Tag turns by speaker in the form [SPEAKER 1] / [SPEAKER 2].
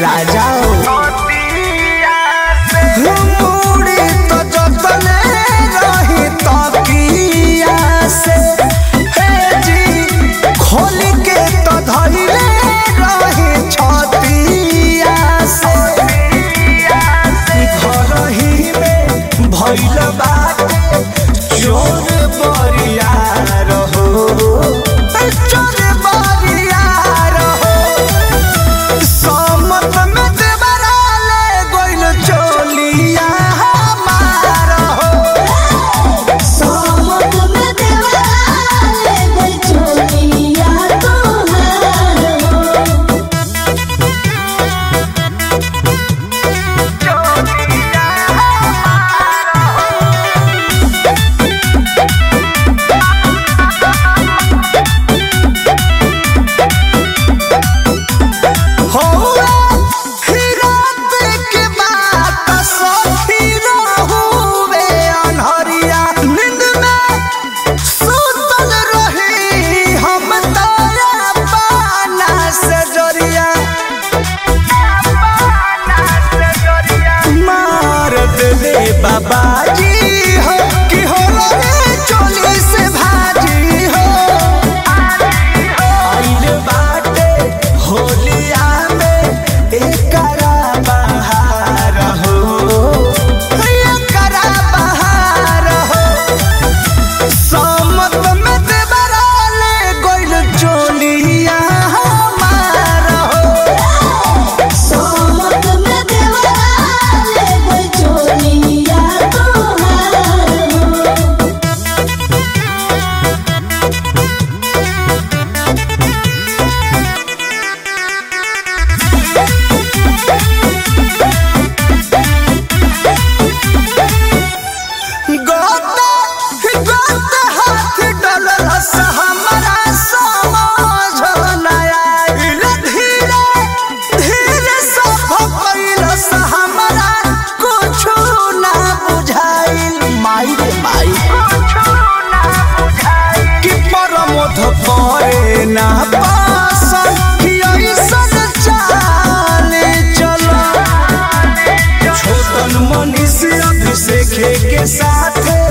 [SPEAKER 1] राजा मुड़ी तो जतने रही तकिया से हे जी खोल के तो धइले रही छतिया से घर ही में भइल बाटे चोर बरिया रहो चोर बरिया रहो समत में देवरा ले गोइल चोलिया हमार हो
[SPEAKER 2] समत में देवरा ले गोइल चोलिया तोहार हो
[SPEAKER 1] बाबाजी हो कि हो रे चोली से भाजी हो आइल बाटे होलिया में एकरा बहार हो एकरा बहार हो समत में देवरा ले गोइल चोलिया हमार हो
[SPEAKER 2] समत में देवरा ले गोइल चोलिया
[SPEAKER 1] हाथ डलस हमरा समझ न आइल धीरे धीरे सब कैलस हमरा कुछु ना बुझाइल माई रे माई कि परमोध परे ना पासन कि ऐसन चाले चला छोटन मनीष अभिषेक के साथ